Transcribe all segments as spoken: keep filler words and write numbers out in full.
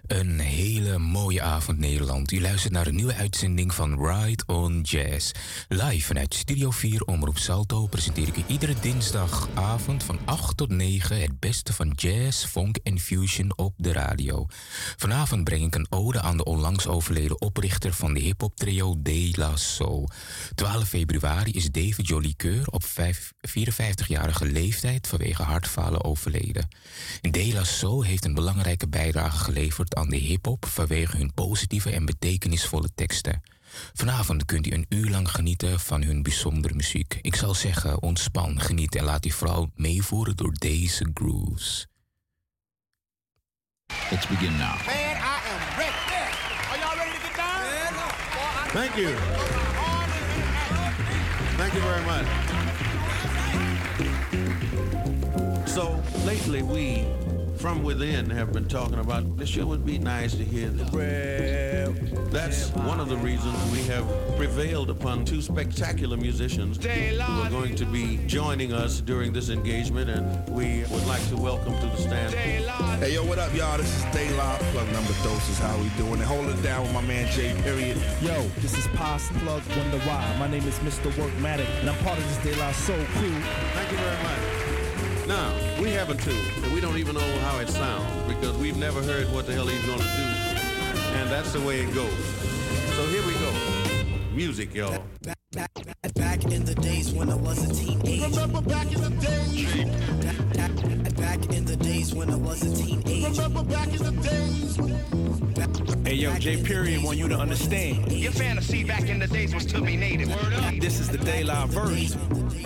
Een hele mooie avond Nederland. U luistert naar een nieuwe uitzending van Ride on Jazz. Live vanuit Studio vier Omroep Salto presenteer ik u iedere dinsdagavond van acht tot negen het beste van jazz, funk en fusion op de radio. Vanavond breng ik een ode aan de onlangs overleden oprichter van de hip-hop trio De La Soul. twaalf februari is David Jolicoeur op vierenvijftigjarige leeftijd vanwege hartfalen overleden. De La Soul heeft een belangrijke bijdrage geleverd aan de hip-hop vanwege hun positieve en betekenisvolle teksten. Vanavond kunt u een uur lang genieten van hun bijzondere muziek. Ik zal zeggen, ontspan, geniet en laat u vooral meevoeren door deze grooves. Let's begin now. Man, I am ready. Yeah. Are y'all ready to get down? Thank you. Thank you very much. So, lately we, from within, have been talking about this sure would be nice to hear the prayer. That's one of the reasons we have prevailed upon two spectacular musicians who are going to be joining us during this engagement, and we would like to welcome to the stand. Hey, yo, what up, y'all? This is Dayla, plug number doses. How we doing? And hold it down with my man J. Period. Yo, this is Pos Plug Wonder Why. My name is Mister Workmatic, and I'm part of this De La Soul crew. Thank you very much. Now, we have a tune, and we don't even know how it sounds because we've never heard what the hell he's going to do, and that's the way it goes. So here we go. Music, y'all. Back, back, back, back in the days when I was a teenager. Remember back in the days. Back, back, back in the days when I was a teenager. Remember back in the days. Hey, yo, J. Period want you to understand. Your fantasy back in the days was to be native. Word up. This is the De La version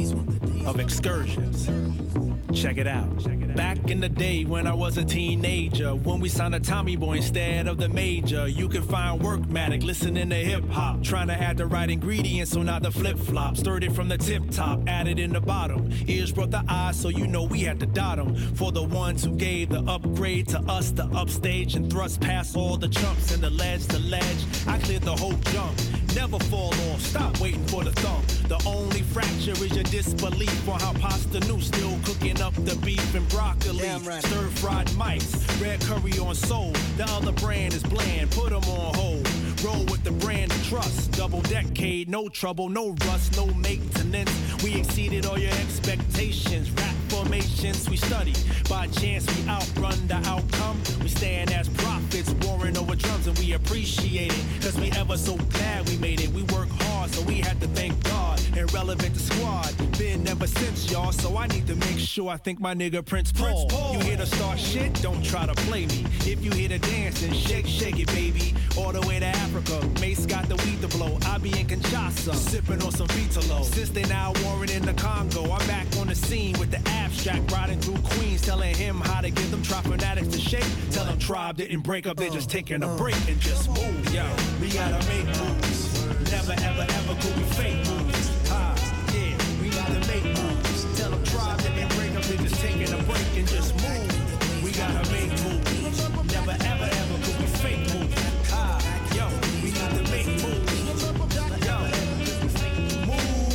of Excursions. Check it out. Back in the day when I was a teenager, when we signed a Tommy Boy instead of the Major, you can find Workmatic listening to hip hop, trying to add the right ingredients so not the flip flop. Stirred it from the tip top, added in the bottom. Ears brought the eyes, so you know we had to dot them. For the ones who gave the upgrade to us, the upstage and thrust past all the chumps and the ledge to ledge. I cleared the whole jump. Never fall off, stop waiting for the thump. The only fracture is your disbelief on how Pasta New still cooking up the beef and broccoli. Right. Stir-fried mics, red curry on soul. The other brand is bland, put them on hold. Roll with the brand of trust. Double decade, no trouble, no rust, no maintenance. We exceeded all your expectations. Rap formations we study. By chance we outrun the outcome. We stand as prophets, warring over drums, and we appreciate it. Cause we ever so glad we made it. We work hard, so we had to thank God. Irrelevant to squad, been ever since, y'all. So I need to make sure I thank my nigga Prince Paul. Prince Paul. You here to start shit? Don't try to play me. If you here to dance, then shake, shake it, baby. All the way to Africa, Mace got the weed to blow. I be in Kinshasa, sipping on some Vitalo. Since they now warring in the Congo, I'm back on the scene with the abstract, riding through Queens, telling him how to get them trap fanatics to shake. Tell them Tribe didn't break up, they just taking a break and just move, yo. We gotta make moves. Never, ever, ever could we fake moves. Ah, yeah, we gotta make moves. Tell them Tribe didn't break up, they just taking a break and just move. We gotta make moves. Never, ever, ever could we fake moves. Ah, yo, we need to make moves. Yo, move.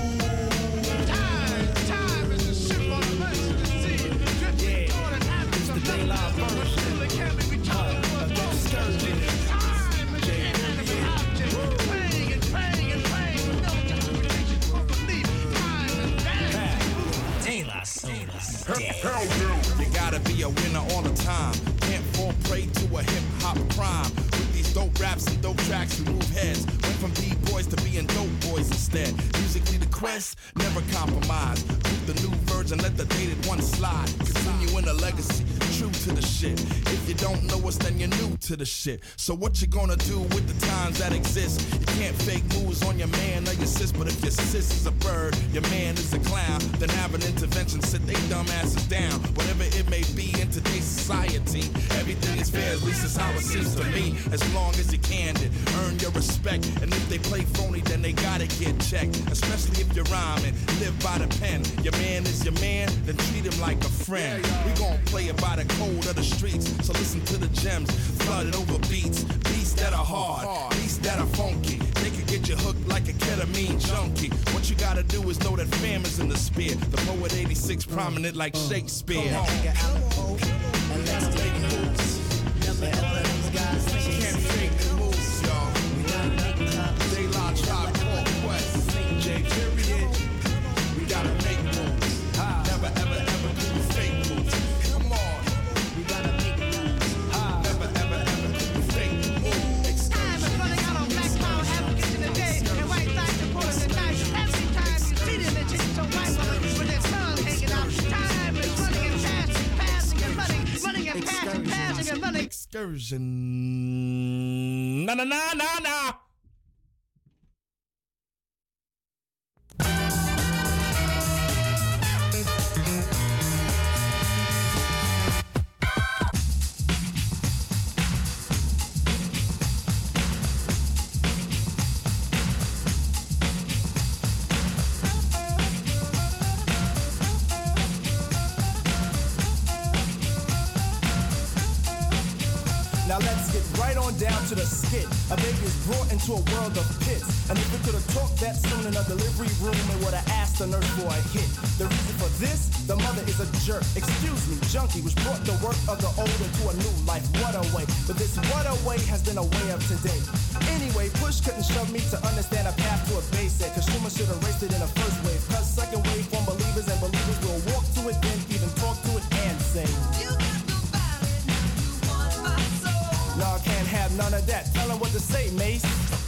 Time, time is a symbol of emergency. Yeah, it's the De La version. Uh, of Excursions. You gotta be a winner all the time. Can't fall prey to a hip-hop crime. With these dope raps and dope tracks, we move heads. Went from B-boys to being dope boys instead. Musically the quest, never compromise. Group the new virgin, let the dated one slide. Continue in a legacy, true to the shit. If you don't know us, then you're new to the shit. So what you gonna do with the times that exist? You can't fake moves on your man or your sis, but if your sis is a bird, your man is a clown, then have an intervention, sit they dumb asses down. Whatever it may be in today's society, everything is fair, at least it's how it seems to me. As long as you candid, earn your respect. And if they play phony, then they gotta get checked. Especially if you're rhyming, live by the pen. Your man is your man, then treat him like a friend. We gon' play it by the code of the streets, so listen to the gems, flooded over beats. Beats that are hard, beats that are funky. They could get you hooked like a ketamine junkie. What you gotta do is know that fam is in the spear. The poet eighty-six prominent like Shakespeare. And let's make moves. Never ever am an excursion. Na na na na na. Now let's get right on down to the skit. A baby is brought into a world of pits. And if it could have talked that soon in a delivery room, it would have asked the nurse for a hit. The reason for this, the mother is a jerk. Excuse me, junkie, which brought the work of the old into a new life. What a way. But this what a way has been a way of today. Anyway, push couldn't shove me to understand a path to a basic. Cause Schumann should have raced it in a first wave. Cause second wave from believers and believers will walk to it, then even talk to it and say, you no, I can't have none of that. Tell him what to say, Mace.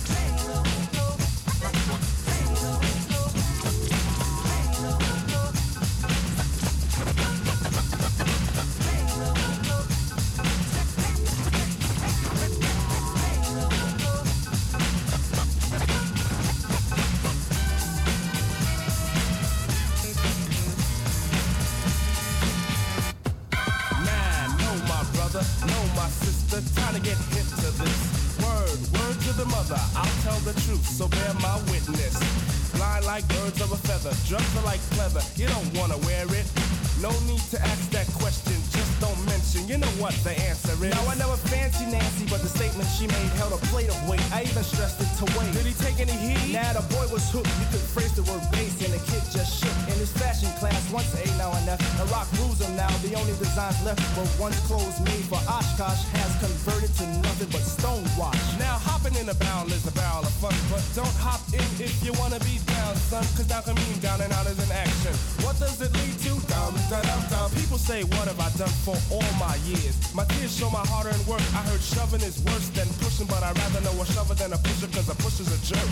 Time to get hip to this. Word, word to the mother. I'll tell the truth, so bear my witness. Blind like birds of a feather, drugs are like pleather. You don't wanna wear it. No need to ask that question, just don't mention. You know what the answer is. Now I never fancy Nancy, but the statement she made held a plate of weight. I even stressed it to wait. Did he take any heat? Nah, the boy was hooked. You could phrase the word bass, and the kid just shook. In his fashion class, once A, now and F. The rock rules him now. The only designs left were once clothes made for Oshkosh has converted to nothing but stonewash. Now hopping in a barrel is a barrel of fun, but don't hop in if you wanna be down, son. Cause down can mean down and out is an action. What does it lead to? Dum dum dum dum. People say, what have I done for all my years? My tears show my hard-earned work. I heard shoving is worse than pushing, but I'd rather know a shover than a pusher, cause a pusher's a jerk.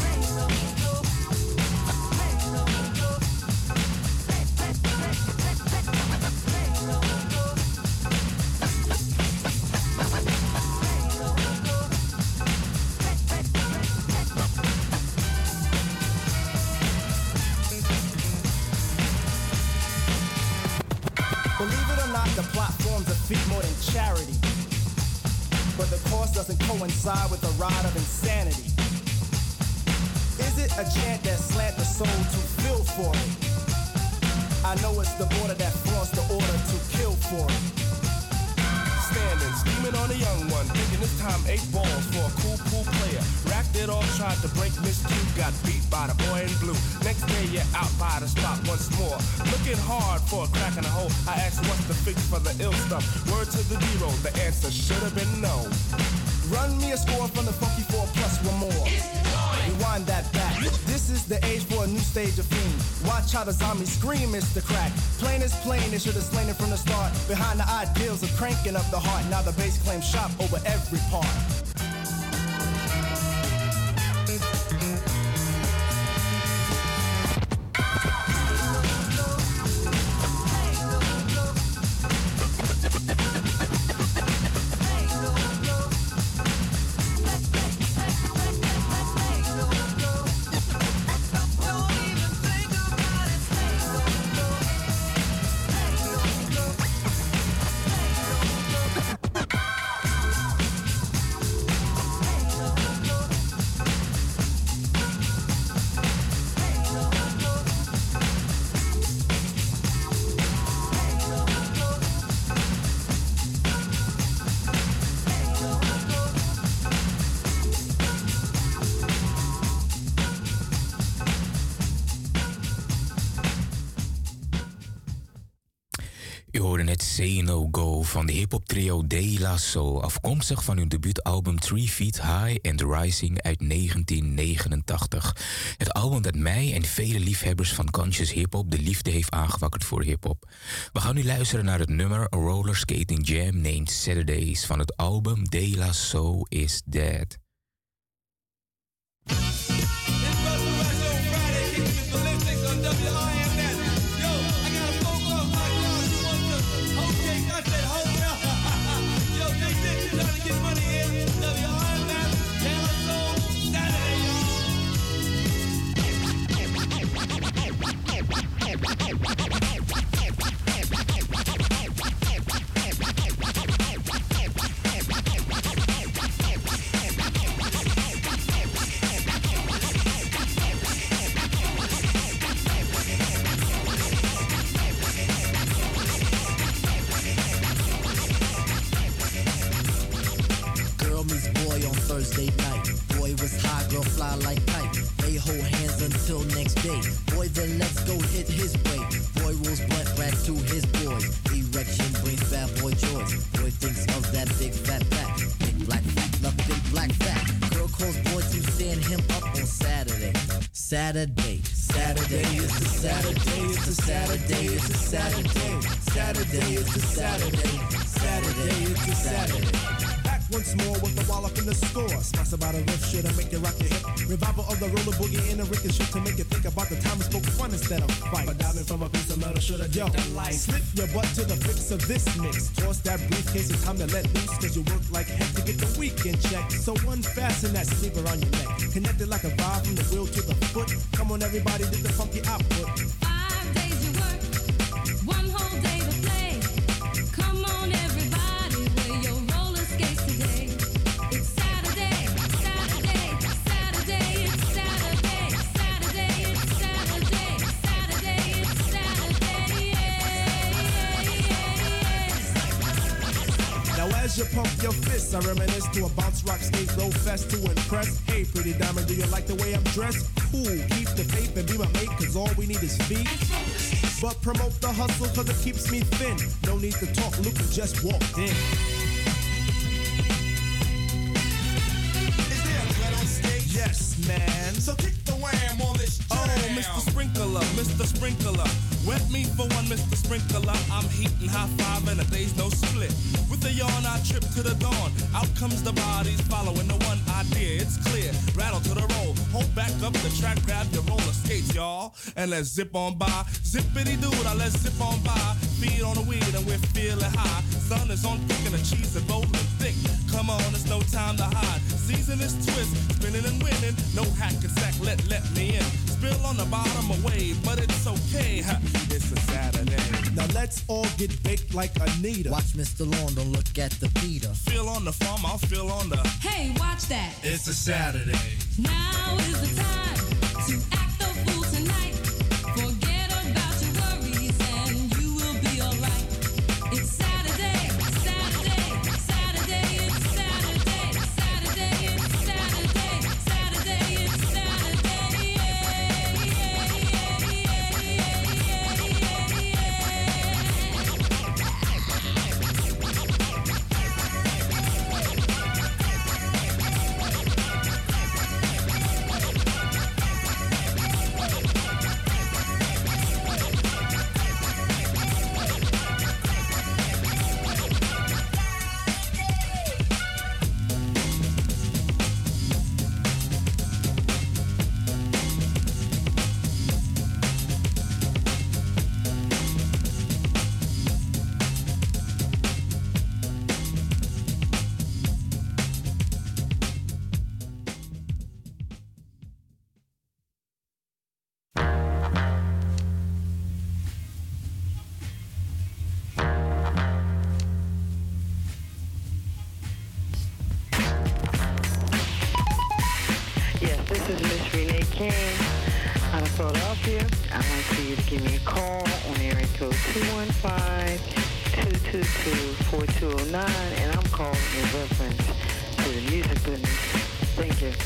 The platforms of feet more than charity, but the cost doesn't coincide with the ride of insanity. Is it a chant that slant the soul to feel for it? I know it's the border that flaunts the order to kill for it. Standing, scheming on a young one, thinking this time eight balls for a cool pool player. Racked it all, tried to break Miss Q, got beat by the boy in blue. Next day you're out by the spot once more, looking hard for a crack in the hole. I asked what's the fix for the ill stuff. Word to the zero, the answer should have been no. Run me a score from the funky four plus one more. Rewind that back. This is the age for a new stage of fiend. Watch how the zombies scream, it's the crack. Plain is plain, they should have slain it from the start. Behind the ideals of cranking up the heart. Now the bass claims shop over every part. Say No Go van de hip-hop trio De La Soul, afkomstig van hun debuutalbum Three Feet High and Rising uit negentien negenentachtig. Het album dat mij en vele liefhebbers van conscious hip-hop de liefde heeft aangewakkerd voor hip-hop. We gaan nu luisteren naar het nummer A Roller Skating Jam named Saturdays van het album De La Soul Is Dead. Yo, Thursday night. Boy was high, girl fly like kite. They hold hands until next day. Boy, then let's go hit his way. Boy rolls blunt rack to his boys. Erection brings bad boy joys. Boy thinks of that big fat back. Big black fat, love big black fat. Girl calls boy to stand him up on Saturday. Saturday, Saturday, it's a Saturday, it's a Saturday, it's a Saturday. Saturday, it's a Saturday. Saturday, it's a Saturday. Back once more with the wall up in the store. Smash about a riff shit and make you rock your hip. Revival of the roller boogie in a ricochet to make you think about the time we spoke fun instead of fight. But diving from a piece of metal should have done that light. Slip your butt to the fix of this mix. Toss that briefcase, it's time to let loose. Cause you work like heck to get the weekend check. So unfasten that sleeper on your neck. Connected like a vibe from the wheel to the foot. Come on everybody, get the funky output. Five days you work, one whole day to play. Come on everybody, wear your roller skates today. It's Saturday, Saturday, Saturday, it's Saturday, Saturday, it's Saturday, Saturday, it's Saturday, yeah, yeah, yeah. Now as you pump your fists, I reminisce to a bounce rock skate roll fest to impress. Hey pretty diamond, do you like the way I'm dressed? Cool, keep the faith and be my mate, cause all we need is feet. But promote the hustle cause it keeps me thin. No need to talk, Luke just walked in. Is there a cut on stage? Yes, man. So kick the wham on this jam. Oh, Mister Sprinkler, Mister Sprinkler. Wet me for one, Mister Sprinkler. I'm heating high five and a day's no split. With a yawn, I trip to the dawn. Out comes the bodies following the one idea. It's clear. Rattle to the roll. Hold back up the track, grab your roller skates, y'all. And let's zip on by. Zippity doo, now let's zip on by. Feed on the weed and we're feeling high. Sun is on thick and the cheese is rolling thick. Come on, it's no time to hide. Season is twist, spinning and winning. No hack and sack, let, let me in. Spill on the bottom away, but it's okay. Ha, it's a Saturday. Now let's all get baked like Anita. Watch Mister Lawn, don't look at the Peter. Feel on the farm, I'll feel on the. Hey, watch that. It's a Saturday. Now is the time to act the fool tonight. Forget about your worries and you will be alright. It's Saturday, Saturday, Saturday, it's Saturday, Saturday, it's Saturday, Saturday, it's Saturday, yeah, yeah, yeah, yeah, yeah, This is Miss Renee King out of Philadelphia. I'd like for you to give me a call on area code two one five, two two two, four two zero nine, and I'm calling in reference to the music business. Thank you.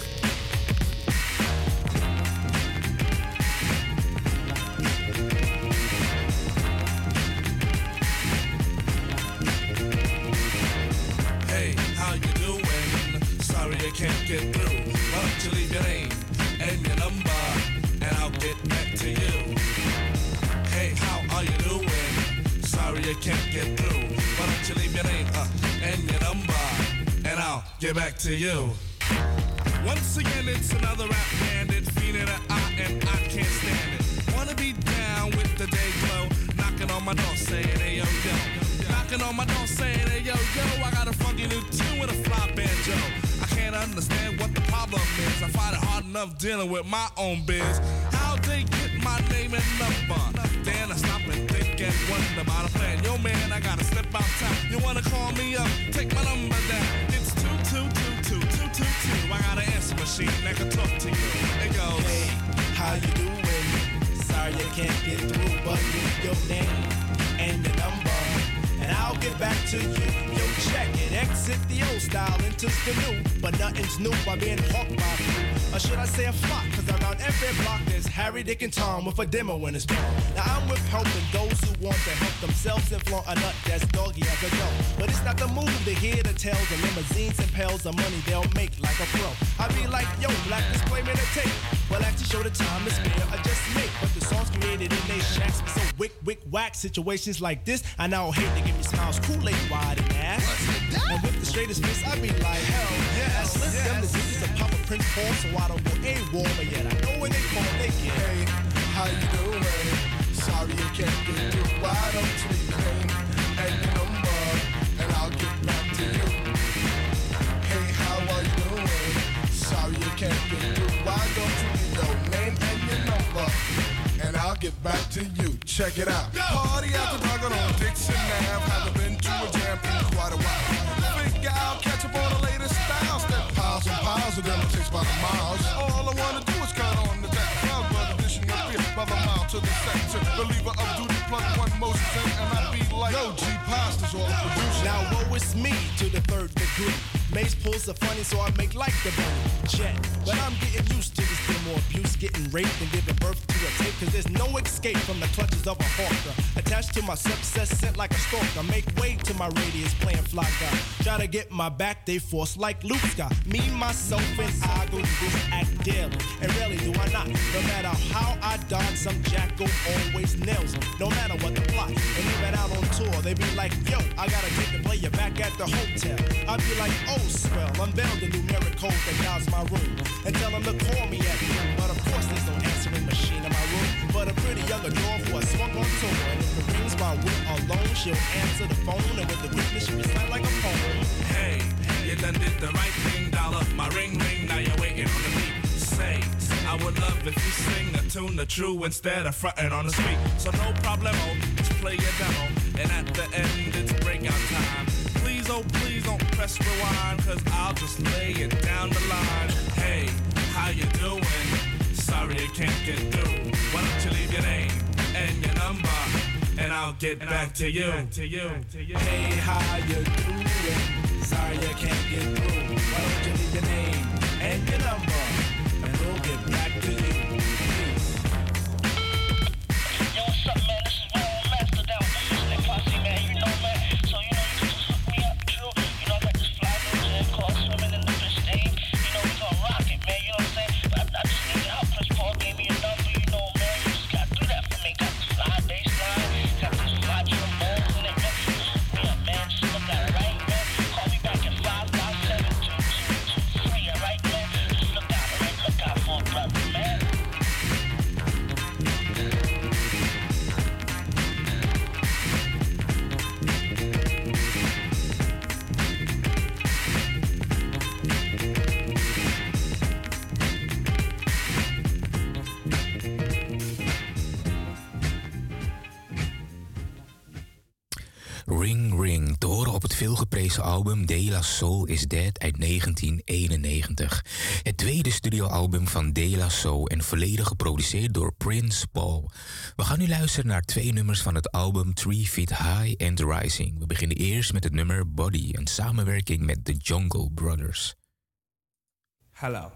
Hey, how you doing? Sorry I can't get through. Why don't you leave your name and your number, and I'll get back to you. Hey, how are you doing? Sorry I can't get through. Why don't you leave your name uh, and your number, and I'll get back to you. Once again, it's another rap bandit, feeling an eye, and I can't stand it. Wanna be down with the day glow, knocking on my door saying, hey yo yo. Knocking on my door saying, hey yo yo, I got a funky new tune with a fly banjo. I can't understand what the problem is. I find it hard enough dealing with my own biz. How'd they get my name and number? Then I stop and think and wonder about a plan. Yo man, I gotta step outside. You wanna call me up? Take my number down. It's two two two two two two two. I got an answer machine that can talk to you. It goes, hey, how you doing? Sorry I can't get through, but leave your name and your number, and and I'll get back to you. Yo, check it, exit the old style, enters the new, but nothing's new by being hawked by a few. Or should I say a flock, cause around every block there's Harry, Dick, and Tom with a demo in his palm. Now I'm with helping those who want to help themselves and flaunt a nut that's doggy as a dough. But it's not the move to hear the tales of limousines and pails of money they'll make like a pro. I be like, yo, black display man, a tape. Well, actually show the time to spare, I just make. But the songs created in they shacks be so wick, wick, whack. Situations like this, I now hate to give me smiles, Kool-Aid wide and ass. And with the straightest face, I be like, hell yeah. I slip yes. them the digits of Papa Prince Paul, so I don't go A-wall, but yet I know when they call, they get. Hey, how you doing? Sorry you can't get through. Why don't you leave your name and your number, and I'll get back to you. Hey, how are you doing? Sorry you can't get through. Why don't you leave your name and your number, and I'll get back to you. Check it out. Go. Party after dark on Dixon Ave. Haven't been to a jam in quite a while. Think I'll catch up on the latest styles. That piles and piles of them takes by the miles. All I wanna do is cut on the deck. Crowd blood addition of beer by the mile to the sector. Believer of duty plug one most thing, and I be like, yo, G Pasta's all the producer. Now woe is me to the third degree. Mace pulls are funny, so I make like the bunny. Jet, but I'm getting used to this demo abuse, getting raped and giving birth to a tape. Cause there's no escape from the clutches of a hawker. Attached to my success, sent like a stalker. Make way to my radius, playing fly guy. Try to get my back, they force like Luke Scott. Me, myself, and I go through act daily. And rarely do I not. No matter how I dodge, some jackal always nails me. No matter what the plot. And even out on tour, they be like, yo, I gotta take the player back at the hotel. I be like, oh, swell, unveil the numeric code that dials my room and tell them to call me at noon. But of course there's no answering machine in my room, but a pretty young dwarf who I swung on tour. And if it rings my wit alone, she'll answer the phone, and with the quickness she recite like a poem. Hey, you done did the right thing, dollar. My ring ring, now you're waiting on the beat. Say, I would love if you sing a tune the true instead of frontin' on the street. So no problemo, just play your demo, and at the end it's breakout time. Please, oh please don't press rewind, cause I'll just lay it down the line. Hey, how you doing? Sorry I can't get through. Why don't you leave your name and your number, and I'll get and back, I'll to, you. back to you. Hey, how you doing? Sorry I can't get through. Why don't you leave your name and your number, and we'll get back to you. Peace. Yo, what's up, man? This is Roll Master down with the Mystic Posse, man. You know, man. So, you know, you can just hook me up, true. You know, I got this fly new gym called Swimming in the Fish Stain. You know, we gonna rock it, man. You know what I'm saying? But I, I just need your help. Prince Paul gave me a number, you know, man. You just gotta do that for me. Got this fly bass line, got this fly trombones in it, man. Just hook me up, man. Just look at it, right, man? Call me back at five five seven two two two three, alright, man? Just look out, alright? Look out for a brother, man. Ring Ring, te horen op het veelgeprezen album De La Soul is Dead uit negentien eenennegentig. Het tweede studioalbum van De La Soul en volledig geproduceerd door Prince Paul. We gaan nu luisteren naar twee nummers van het album Three Feet High and Rising. We beginnen eerst met het nummer Body, een samenwerking met The Jungle Brothers. Hello.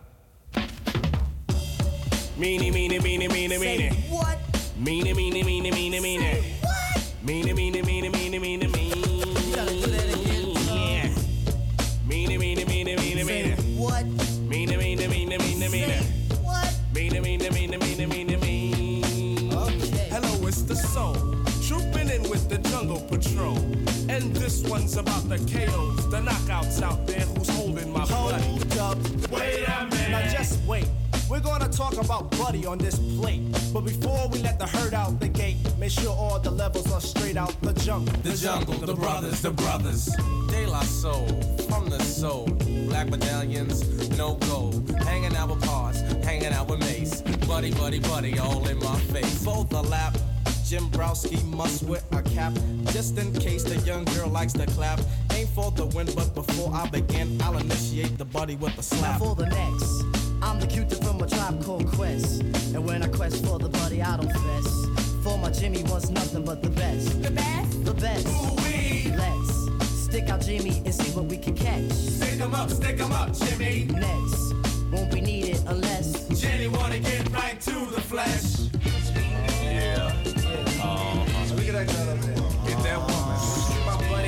Meanie, meanie, meanie, meanie, meanie. Say what? Meanie, meanie, meanie, meanie, meanie. Say what? Meanie, meanie, meanie, meanie, meanie, meanie. You gotta do that again. Yeah. Meanie, meanie, meanie, meanie, meanie. Say what? Meanie, meanie, meanie, meanie, meanie. Say what? Meanie, meanie, meanie, meanie, meanie, meanie. Okay. Hello, it's the soul. Trooping in with the Jungle Patrol. And this one's about the K Os, the knockouts out there who's holding my blood. Hold up. Wait a minute. Now just wait. We're gonna talk about Buddy on this plate. But before we let the herd out the gate, make sure all the levels are straight out the jungle. The jungle, the brothers, the brothers. De La Soul, from the soul. Black medallions, no gold. Hanging out with Pars, hanging out with Mace. Buddy, buddy, buddy, all in my face. Both a lap. Jim Browski must wear a cap, just in case the young girl likes to clap. Ain't for the win, but before I begin, I'll initiate the buddy with a slap. Now for the next, I'm the cutie from a tribe called Quest. And when I quest for the buddy, I don't fess. For my Jimmy was nothing but the best. The best? The best. Ooh-wee. Let's stick out Jimmy and see what we can catch. Stick 'em up, stick 'em up, Jimmy. Next, won't be needed unless Jenny wanna get right to the flesh. Yeah. Uh, Look at that girl over there. Get that woman. My buddy,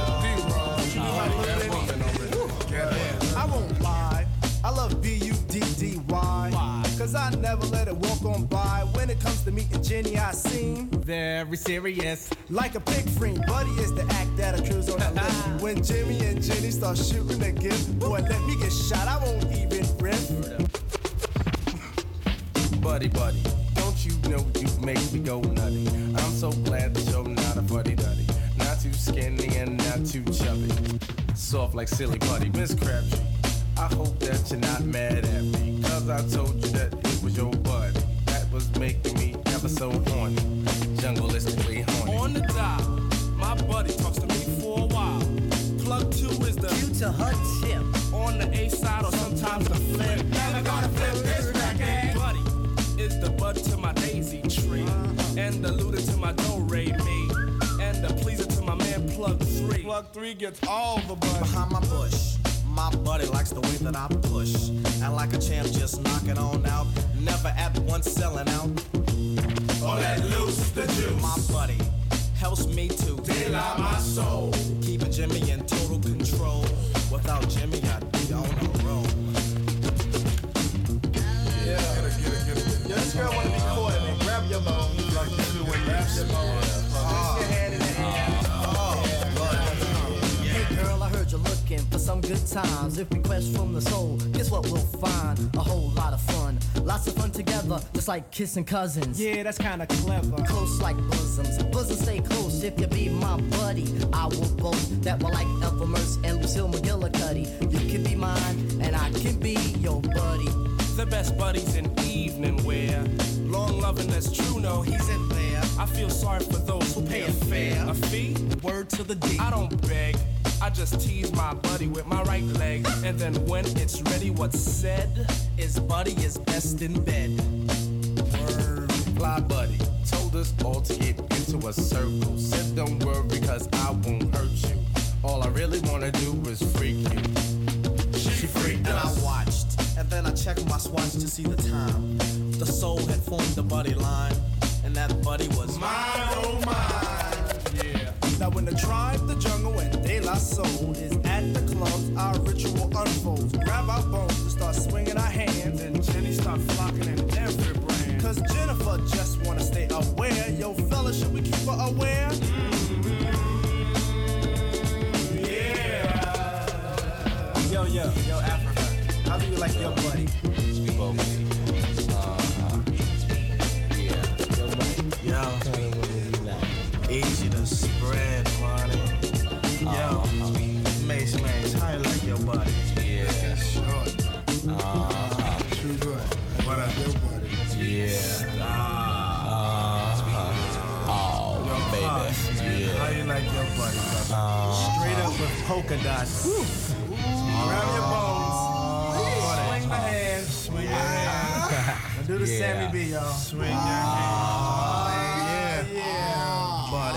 that woman over there. I won't lie, I love B U D D Y. Cause I never let it walk on by. When it comes to meeting Jenny, I seem very serious. Like a pig friend, Buddy is the act that accrues on the list. When Jimmy and Jenny start shooting a gift, boy, let me get shot, I won't even riff. Buddy, buddy, don't you know you make me go nutty? I'm so glad that you're not a fuddy-duddy. Not too skinny and not too chubby. Soft like silly buddy, Miss Crabtree. I hope that you're not mad at me, cause I told you that it was your buddy that was making me ever so horny, jungleistically horny. On the dial, my buddy talks to me for a while. Plug two is the Q to her tip. On the A side or sometimes the flip. Never gonna flip this record. Buddy is the bud to my daisy tree, and the looter to my do-re me, and the pleaser to my man Plug three. Plug three gets all the bud behind my bush. My buddy likes the way that I push. And like a champ, just knock it on out. Never at once selling out. Oh, let loose the juice. My buddy helps me to daylight my soul. Keeping Jimmy in total control. Without Jimmy, I'd be on a roll. Yeah. Get it, get it, get it. Yo, this girl wanna be caught in it. Grab your bone. Like you do when you grab your bone. Place your hand in the air. Hey girl, I heard you're looking for some good times. If we quest from the soul, guess what we'll find? A whole lot of fun. Lots of fun together, just like kissing cousins. Yeah, that's kinda clever. Close like bosoms. Bosoms stay close if you be my buddy. I will boast that we're like Ethel Merce and Lucille McGillicuddy. You can be mine, and I can be your buddy. The best buddies in evening wear. Long loving that's true, no, he's in there. I feel sorry for those who pay a fare. A fee? Word to the D. I don't beg. I just tease my buddy with my right leg. And then when it's ready, what's said is buddy is best in bed. Word. Fly buddy told us all to get into a circle. Said don't worry cause I won't hurt you. All I really wanna do is freak you. She freaked And us. I watched, and then I checked my swatch to see the time. The soul had formed the buddy line, and that buddy was mine, oh mine. Yeah. Now when the tribe, the jungle, and De La Soul is at the clubs, our ritual unfolds. Grab our bones and start swinging our hands, and Jenny start flocking in every brand. Cause Jennifer just wanna stay aware. Yo, fella, should we keep her aware? Mm-hmm. Yeah. Yo, yo, yo, Africa. How do you like your buddy? Yo, easy to spread money. Yo, Mace Mace, how you like your buddy? Yeah, sure. Uh, True good. What up, your buddy? Yeah. Uh, oh, baby. Yeah. How you like your buddy, brother? Uh, Straight up with polka dots. Woo. Grab your bones. Swing the hands. Swing your hands. And do the Yeah. Sammy B, y'all. Swing your hands. Yeah. Yeah. Buddy.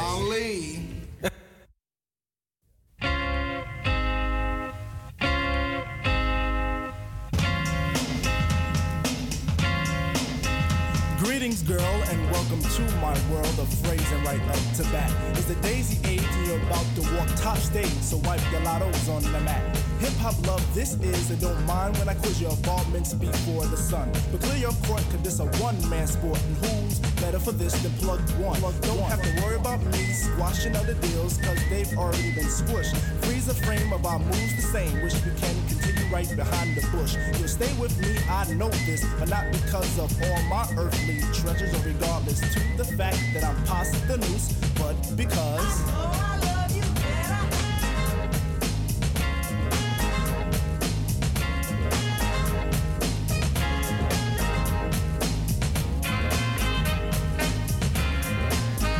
Greetings, girl, and welcome to my world of phrasing right like to back. It's the daisy age and you're about to walk top stage, so wipe your lottos on the mat. Hip-hop love this is, and don't mind when I quiz your involvements before the sun. But clear your court, cause this a one-man sport, and who's better for this than plugged one? Don't have to worry about me squashing other deals, cause they've already been squished. Freeze the frame of our moves the same, wish we can continue right behind the bush. You'll stay with me, I know this, but not because of all my earthly treasures, or regardless to the fact that I'm past the noose, but because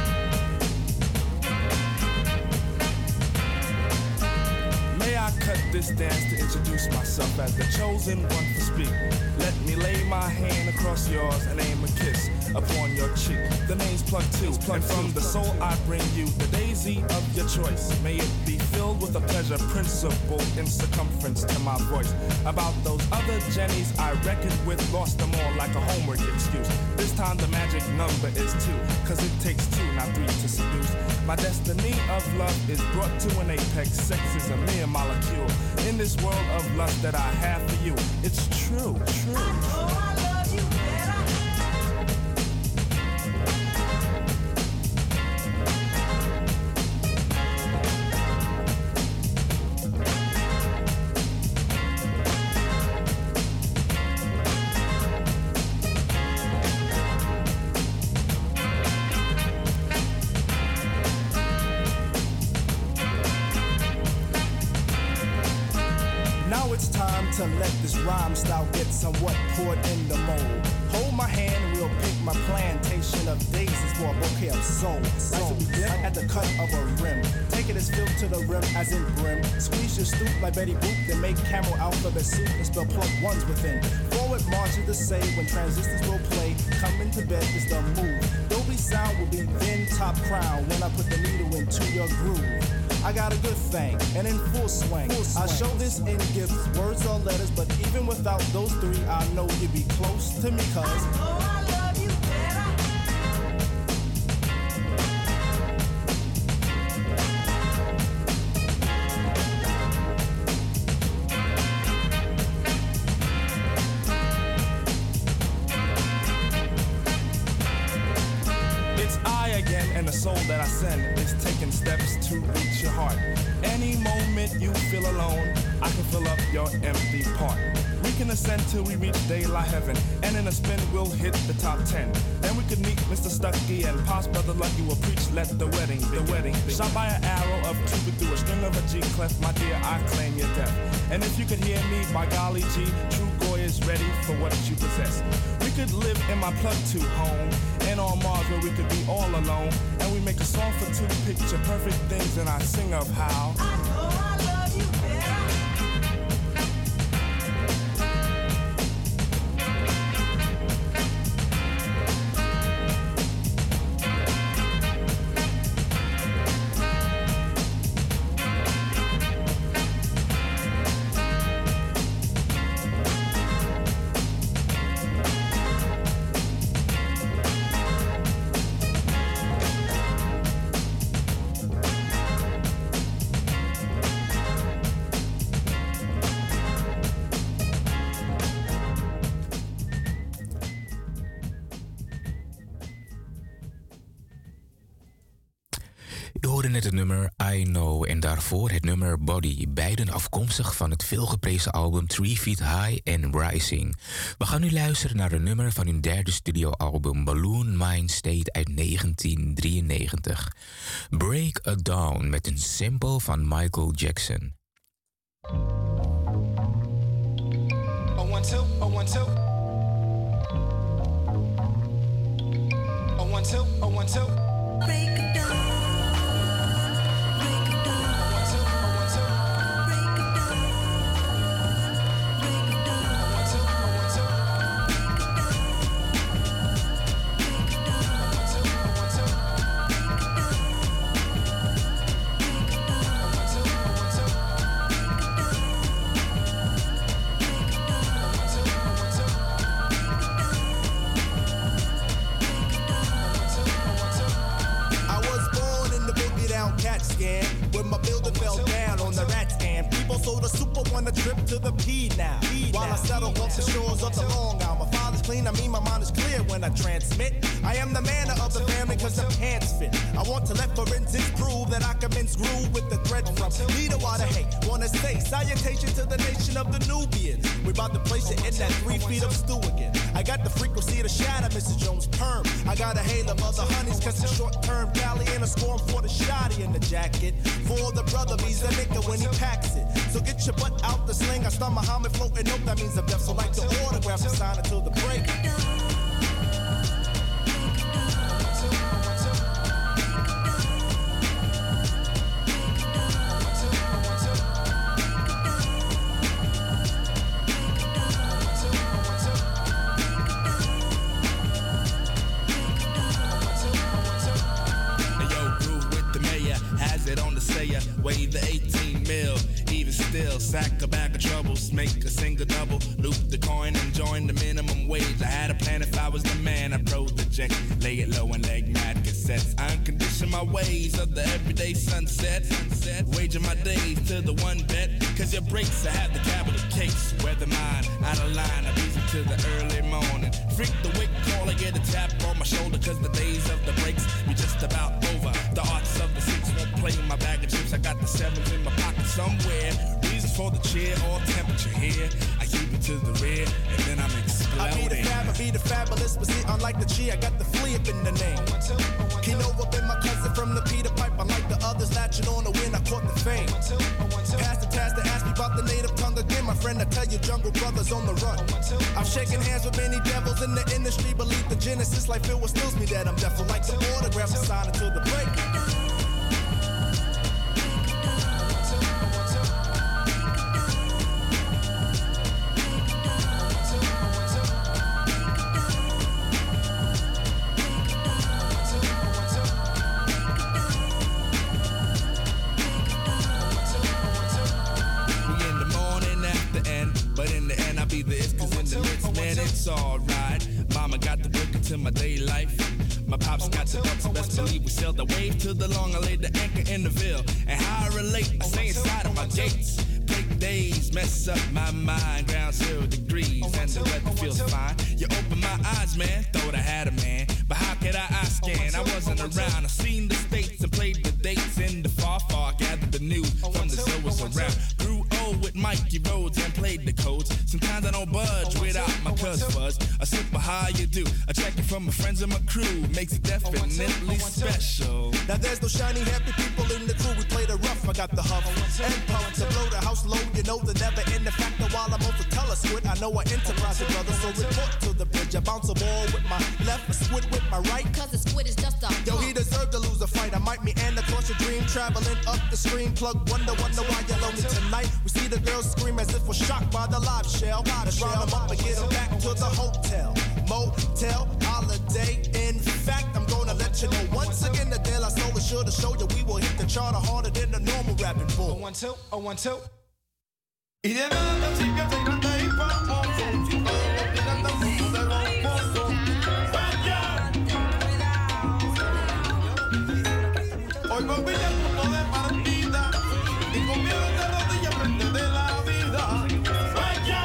may I cut this dance to introduce myself as the chosen one to speak. Let me lay my hand across yours and aim a kiss upon your cheek. The name's Plug Two, and from the soul I bring you the daisy of your choice. May it be filled with a pleasure principle in circumference to my voice. About those other Jennies I reckoned with, lost them all like a homework excuse. This time the magic number is two, cause it takes two, not three to seduce. My destiny of love is brought to an apex. Sex is a mere molecule in this world of lust that I have for you. It's true, true. Oh, I love you better. To let this rhyme style get somewhat poured in the mold. Hold my hand and we'll pick my plantation of daisies for a bouquet of soul. Nice to be lit at the cut of a rim. Take it as filled to the rim as in brim. Squeeze your stoop like Betty Boop, then make camel alphabet soup and spell plug ones within. Forward march is the say when transistors will play. Coming to bed is the move. Dolby sound will be then top crown when I put the needle into your groove. I got a good thing, and in full swing. full swing. I show this in gifts, words or letters, but even without those three, I know you'd be close to me, cause I know I love you better. It's I again, and the soul that I send is taking steps to reach your heart. Any moment you feel alone, I can fill up your empty part. We can ascend till we reach daylight heaven, and in a spin we'll hit the top ten. Then we could meet Mister Stucky and Pop's brother Lucky will preach, let the wedding, the wedding. Shot by an arrow of Cupid through a string of a G clef, my dear, I claim your death. And if you could hear me, by golly G, true Goy is ready for what you possess. We could live in my Plug Two home, and on Mars where we could be all alone. And we make a song for two picture perfect things, and I sing of how I know I love you better. Net het nummer I Know en daarvoor het nummer Body, beiden afkomstig van het veelgeprezen album Three Feet High and Rising. We gaan nu luisteren naar een nummer van hun derde studioalbum Balloon Mind State uit negentien drieënnegentig. Break a Dawn met een sample van Michael Jackson. Oh one two, oh one two. Oh one two, oh one two. Break a dawn. When my building fell down on the rat stand, people sold a super one a trip to the P now. While I settle off the shores of the Long Island, my father's clean, I mean my mind is clear when I transmit. I am the man of the family cause the pants fit. I want to let forensics prove that I can mince groove with the thread from leader water hate. Wanna say salutation to the nation of the Nubians. We about to place it in that three feet of stew again. I got the frequency to shatter Missus Jones' perm. I got a hail of other honeys cause it's short term valley and a storm for the shotty in the jacket. For the brother, he's a nigga when he packs it. So get your butt out the sling. I start Muhammad floating up, that means a death. So like the autograph and sign until the break. fifteen mil. Even still, sack a bag of troubles, make a single double, loop the coin and join the minimum wage. I had a plan if I was the man, I project, lay it low and leg mad cassettes. I uncondition my ways of the everyday sunset, sunset. Waging my days to the one bet, cause your breaks I have the capital case. Weather mine, out of line, I beat to the early morning. Freak the wake call, I get a tap on my shoulder, cause the days of the breaks be just about over. The arts of the six won't play in my bag of chips, I got the sevens in my pocket somewhere. Reasons for the cheer or temperature here, I keep it to the rear, and then I'm exploding. I be the fab, I be the fabulous, but see, unlike the G, I got the flea up in the name. Kinova been my cousin from the Peter Pipe, unlike the others latching on the win, I caught the fame. Pass the task to ask me about the native tongue again, my friend, I tell you, Jungle Brothers on the run. I've shaken hands with many devils in the industry, believe the genesis, like Phil, what stills me that I'm deaf, like the autograph, I sign until the break. It's alright. Mama got the book into my day life. My pops got the ups, best believe we sailed the wave to the long. I laid the anchor in the Ville. And how I relate, I stay inside of my gates. Break days, mess up my mind. Ground zero degrees, and the weather feels fine. You open my eyes, man, thought I had a man. But how could I eye scan? I wasn't around. I seen the states and played the dates in the far, far. Gathered the news from the Zoas around. Grew old with Mikey Rhodes and played the codes. Sometimes I don't budge without my cuz fuzz. A simple how you do. I check it from my friends and my crew. Makes it definitely special. Now there's no shiny happy people in the crew. We play the rough. I got the huff and pump to blow the house low. You know the never end the factor while I'm over telesquid. I know I enterprise it, brother. So report to the bridge. I bounce a ball with my left, a squid with my right. Cause the squid is just a Yo, he deserved to lose a fight. I might meander across your dream, traveling up the stream. Plug wonder, wonder why you're lonely tonight. We see the girls scream as if we're shocked by the live shell. Let's round them up and get them back to the hotel. Motel, holiday. In fact, I'm gonna let you know once again the De La Soul is sure to show you we will hit the charter harder than the normal rapping bull. Oh, one, two, oh, one, two. Y de nada sirve ser grande y famoso si todos tiran tan poco de los pozos. ¡Vaya! Hoy volví al punto de partida y con miedo de rodillas frente de la vida. ¡Vaya!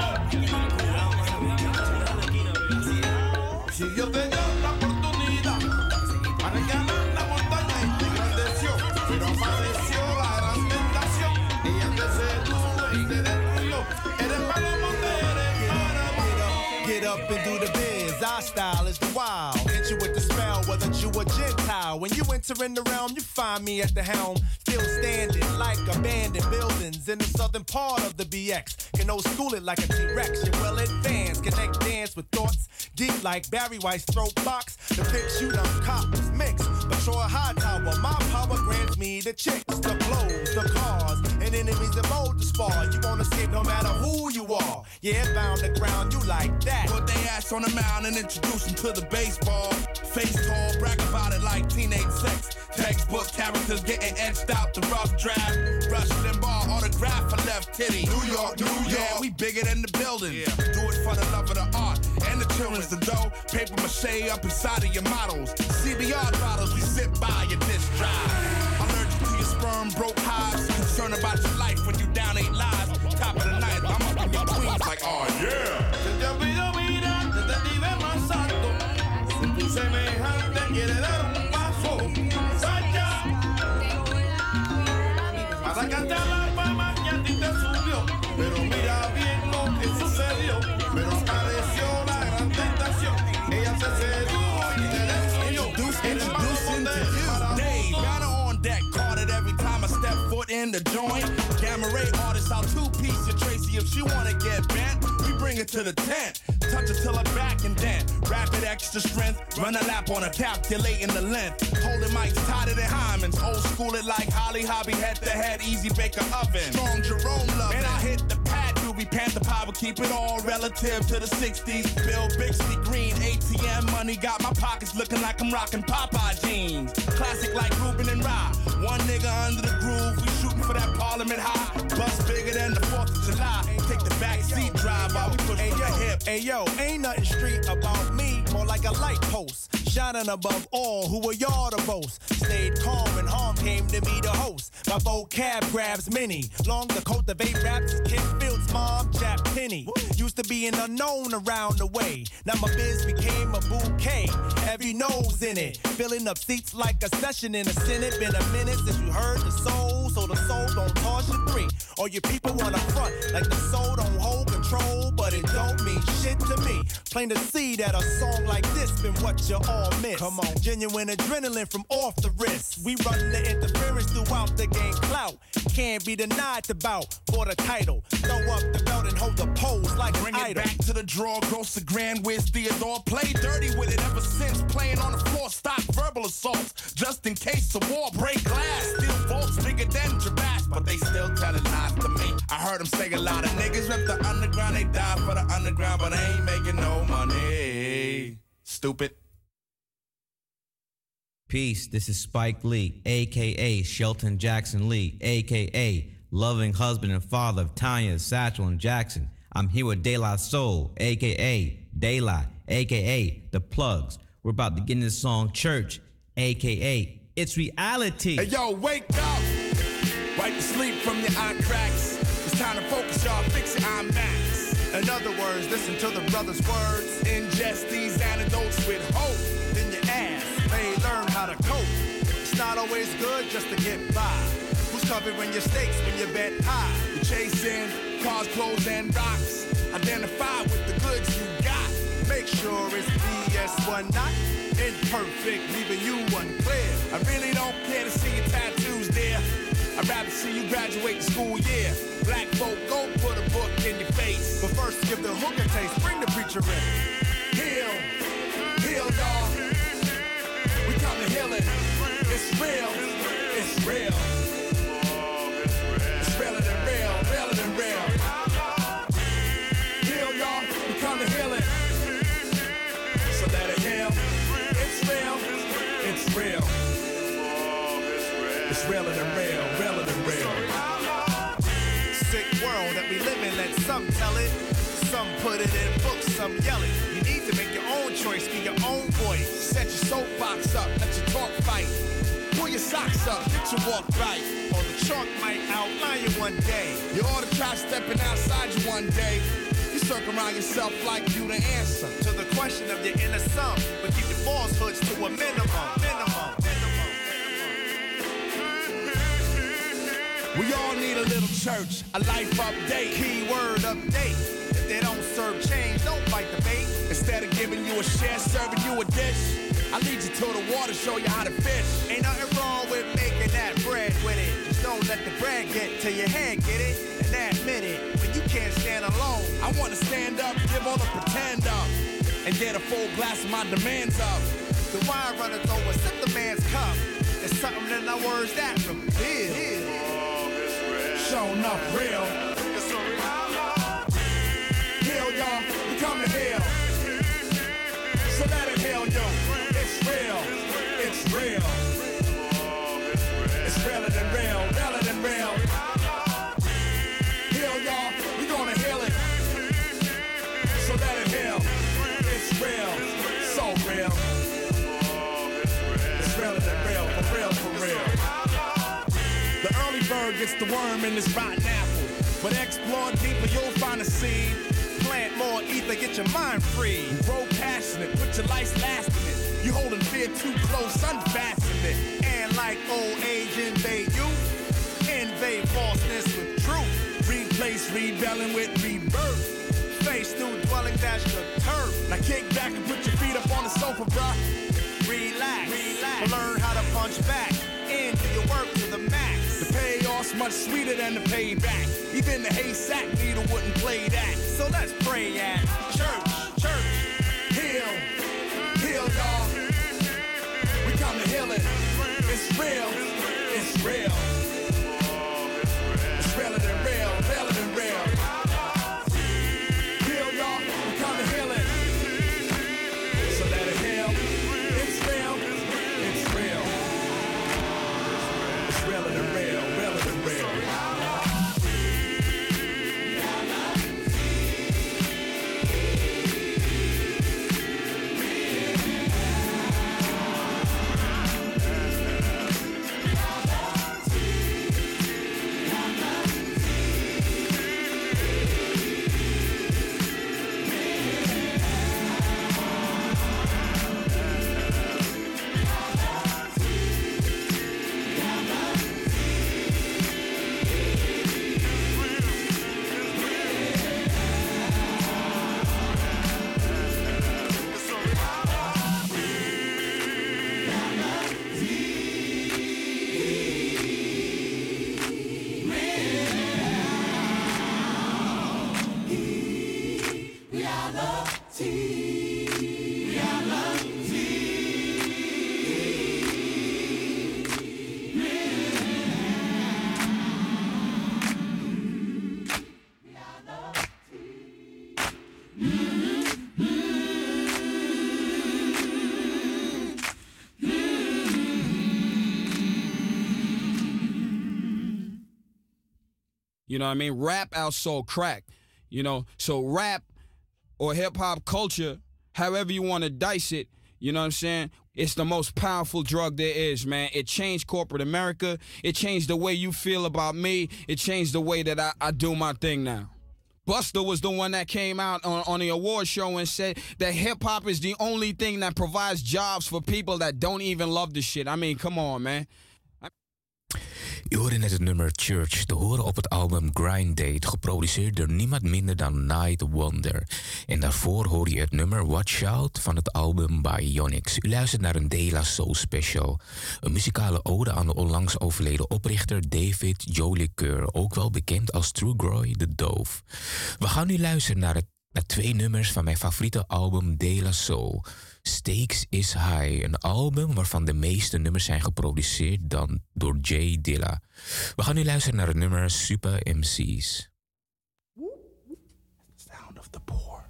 Si yo tenía la oportunidad para ganar la montaña y te engrandeció, pero apareció la gran tentación y antes se tuvo y te destruyó. Eres para monte, eres para monte. Get up and do the biz. Our style is the wild. Hit you with the spell, whether you a Gentile. When you enter in the realm, you find me at the helm. Still standing like abandoned buildings in the southern part of the B X. Can old school it like a T-Rex. You're well advanced. Connect dance with thoughts deep like Barry White's throat box. The pics you done cop is mixed. Patrol high tower. My power grants me the chicks, the clothes, the cars, and enemies that mold the spar. You wanna escape no matter who you are. Yeah, bound the ground, you like that. Put they ass on the mound and introduce them to the baseball. Face tall, brag about it like teenage sex. Textbook characters getting etched out the rough draft. Rush Limbaugh, autograph for left titty. New York, New York. Yeah, we bigger than the building. Yeah. Do it for the love of the art and the children's the dough. Paper mache up inside of your models. C B R bottles, we sit by your disk drive. Allergic to your sperm, broke hives. Concerned about your life when you down eight lives. Top of the night, I'm up in your queens like, oh yeah. Se te olvidó mirar desde el nivel más alto. Tu semejante quiere dar un paso. ¡Vaya! Para sacarte a la fama que a ti te subió. Pero mira bien lo que sucedió. Pero apareció la gran tentación. Ella se sedujo y te destruyó. Introducing to you, Dave. Banner on deck, caught it every time I step foot in the joint. Gamma ray artist, I'll two-piece your Tracy if she wanna get bent. We bring it to the tent. Touch it till her back and then rapid extra strength. Run a lap on her, calculating the length. Holding mics tighter than Hyman's. Old school it like Holly Hobby, head to head, easy baker oven. Strong Jerome love. And I hit the pad, you be Panther Pie would keep it all relative to the sixties. Bill Bixby green, A T M money got my pockets looking like I'm rocking Popeye jeans. Classic like Ruben and Ra. One nigga under the groove, we shooting for that Parliament high. Bus bigger than the fourth of July. Take the back seat drive while we push hey, your hip. Hey yo, ain't nothing street about me, more like a light post. Shining above all, who are y'all to boast? Stayed calm and harm came to be the host. My vocab grabs many, long to cultivate raps. Kid Fields, mom, Jap Penny. Used to be an unknown around the way. Now my biz became a bouquet, heavy nose in it. Filling up seats like a session in the Senate. Been a minute since you heard the soul, so the soul don't toss you three. All you people wanna front like the soul don't hold control, but it don't mean shit to me. Plain to see that a song like this been what you all miss. Come on, genuine adrenaline from off the wrist. We run the interference throughout the game clout. Can't be denied the bout for the title. Throw up the belt and hold the pose like Bring an it idol. back to the draw, gross the grand Wiz Theodore. Play dirty with it ever since. Playing on the floor, stop verbal assaults. Just in case the war break glass. Still vaults bigger than Jabaz, but they still telling lies to me. I heard them say a lot of niggas rep the underground. They die for the underground, but they ain't making no money. Stupid. Peace, this is Spike Lee, a k a. Shelton Jackson Lee, a k a loving husband and father of Tanya, Satchel, and Jackson. I'm here with De La Soul, a k a. De La, a k a. The Plugs. We're about to get in this song Church, a k a. It's Reality. Hey yo, wake up! Wipe the sleep from your eye cracks. It's time to focus, y'all, fix your IMAX. In other words, listen to the brother's words. Ingest these antidotes with hope. Then your ass may learn how to cope. It's not always good just to get by. Who's covering your stakes when you bet high? You're chasing cars, clothes, and rocks. Identify with the goods you got. Make sure it's B S one, not imperfect, leaving you unclear. I really don't care to see your tattoos there. I'd rather see you graduate the school year. Black folk, go put a book in your face. But first, give the hook a taste. Bring the preacher in. Heal, heal, y'all. We come to heal it. It's real, it's real. It's realer than real, realer than real. Heal, y'all. We come to heal it. So let it heal. It's real, it's real. It's realer than real, realer than real. Sick world that we live in, let some tell it. Some put it in books, some yell it. You need to make your own choice, be your own voice. Set your soapbox up, let your talk fight. Pull your socks up, get your walk right. Or the chalk might outline you one day. You ought to try stepping outside you one day. You circle around yourself like you the answer to the question of your inner self, but keep your falsehoods to a minimum, minimum, minimum. We all need a little church, a life update. Keyword update. If they don't serve change, don't fight the bait. Instead of giving you a share, serving you a dish, I lead you to the water, show you how to fish. Ain't nothing wrong with making that bread with it. Just don't let the bread get to your head, get it? And admit it, when you can't stand alone. I wanna stand up, give all the pretend up, and get a full glass of my demands up. The wine runners over, sip the man's cup. There's something in our words that reveal. Show enough real. Heal, y'all, we come to heal. So let it heal you. It's real, it's real. It's realer than real, realer than real. Heal, y'all, we gonna heal it. So let it heal. It's real, so real. It's realer than real, for real, for real. The early bird gets the worm in this rotten apple. But explore deeper, you'll find a seed. Plant more ether, get your mind free. Grow passionate, put your life's lasting it. You holding fear too close, unfasten it. And like old age invade youth, invade falseness with truth. Replace rebelling with rebirth. Face new dwelling, dash the turf. Now kick back and put your feet up on the sofa, bruh. Relax, relax. Learn how to punch back. And do your work to the max. The payoff's much sweeter than the payback. Even the haystack needle wouldn't play that. So let's pray at church, church. Heal, heal, y'all. We come to heal it. It's real, it's real. It's realer than real, realer than real. You know what I mean? Rap outsold crack. You know, so rap or hip-hop culture, however you want to dice it, you know what I'm saying? It's the most powerful drug there is, man. It changed corporate America. It changed the way you feel about me. It changed the way that I, I do my thing now. Busta was the one that came out on, on the award show and said that hip-hop is the only thing that provides jobs for people that don't even love the shit. I mean, come on, man. U hoorde net het nummer Church te horen op het album Grind Date, geproduceerd door niemand minder dan Night Wonder. En daarvoor hoor je het nummer Watch Out van het album Bionics. U luistert naar een De La Soul special, een muzikale ode aan de onlangs overleden oprichter David Jolicoeur, ook wel bekend als Trugoy the Dove. We gaan nu luisteren naar, het, naar twee nummers van mijn favoriete album De La Soul. Stakes is High, een album waarvan de meeste nummers zijn geproduceerd dan door Jay Dilla. We gaan nu luisteren naar het nummer Super M C's. Sound of the poor.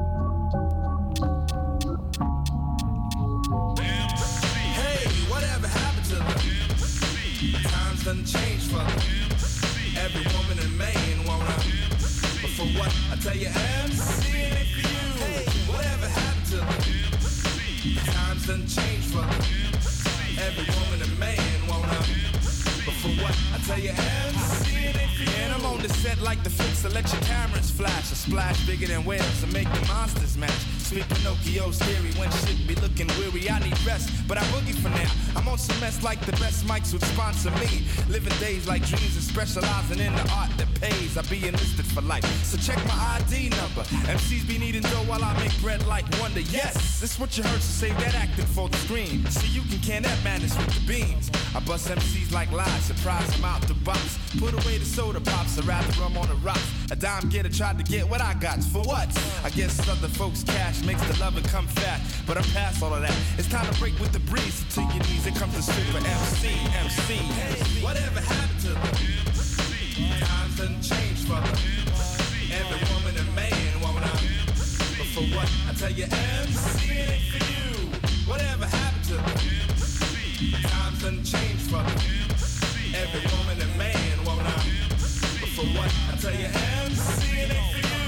Hey, whatever happened to them? Times done changed for them. Every woman and man wanna. But for what? I tell you, M C ain't for you. Hey, whatever happened to them? Times done changed for them. Every woman and man wanna. But for what? I tell you, M C ain't for you. And I'm on the set like the flick, so let your cameras flash. A splash bigger than whales to make the monsters match. Sweet Pinocchio's theory when shit be looking weary. I need rest, but I boogie for now. I'm on some mess like the best mics would sponsor me. Living days like dreams and specializing in the art that pays. I be enlisted for life, so check my I D number. M Cs be needing dough while I make bread like Wonder. Yes, this is what you heard, so save that acting for the screen. So you can can that madness with the beans. I bust M Cs like lies, surprise them out the box. Put away the soda pops, I'd rather rum on the rocks. A dime getter tried to get what I got, for what? I guess other folks' cash makes the loving come fast, but I'm past all of that. It's time to break with the breeze, to your knees, it comes to super M C, M C. Hey, whatever happened to them? Times done changed for them. Every woman and man wanna. But for what? I tell you, M C ain't for you. Whatever happened to them? Times done changed for them. Every woman and man wanna. But for what? I tell you, M C ain't for you.